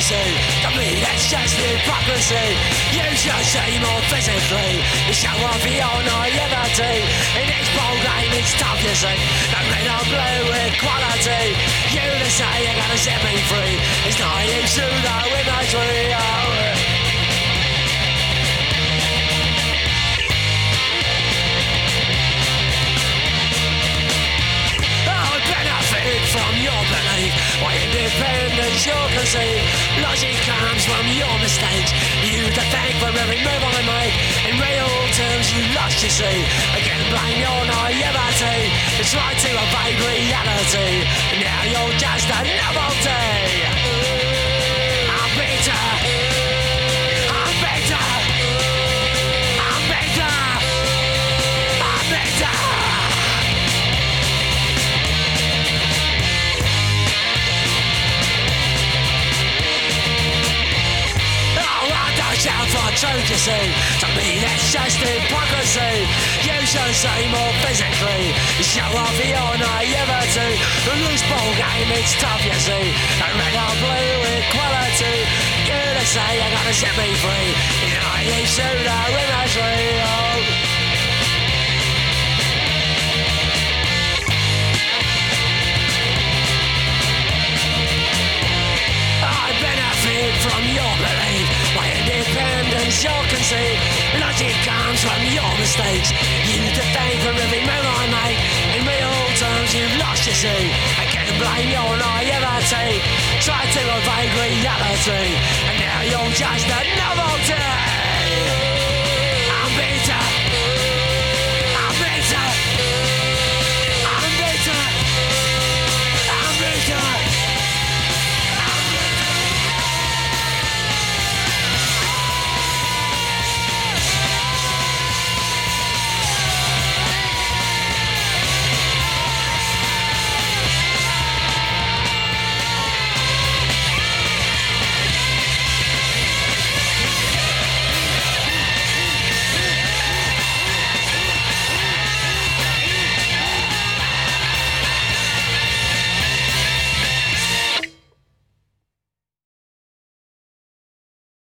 democracy. To me that's just hypocrisy. You should see more physically. You show off your naivety. In this ball game it's tough you see. The red or blue equality. You to say you're gonna set me free. It's naive pseudo imagery. From your belief, why independence you conceive. Logic comes from your mistakes. You to thank for every move I make. In real terms you lost you see. Again blame your naivety. It's right to evade reality. Now you're just a novelty. I'm better. I'm better. I'm better. I'm better. Shout for truth, you see. To me that's just hypocrisy. You should say more physically. Show off your naivety. The loose ball game, it's tough, you see. A red or blue equality. You to say you're gonna set me free. You know you pseudo imagery. I benefit from your belief. My independence you concede. Logic comes from your mistakes. You to thank for every move I make. In real terms you've lost you see. I can't blame your naivety. Try to evade reality. And now you're just a novelty.